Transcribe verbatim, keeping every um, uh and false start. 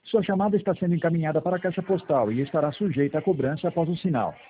Sua chamada está sendo encaminhada para a caixa postal e estará sujeita a cobrança após o sinal.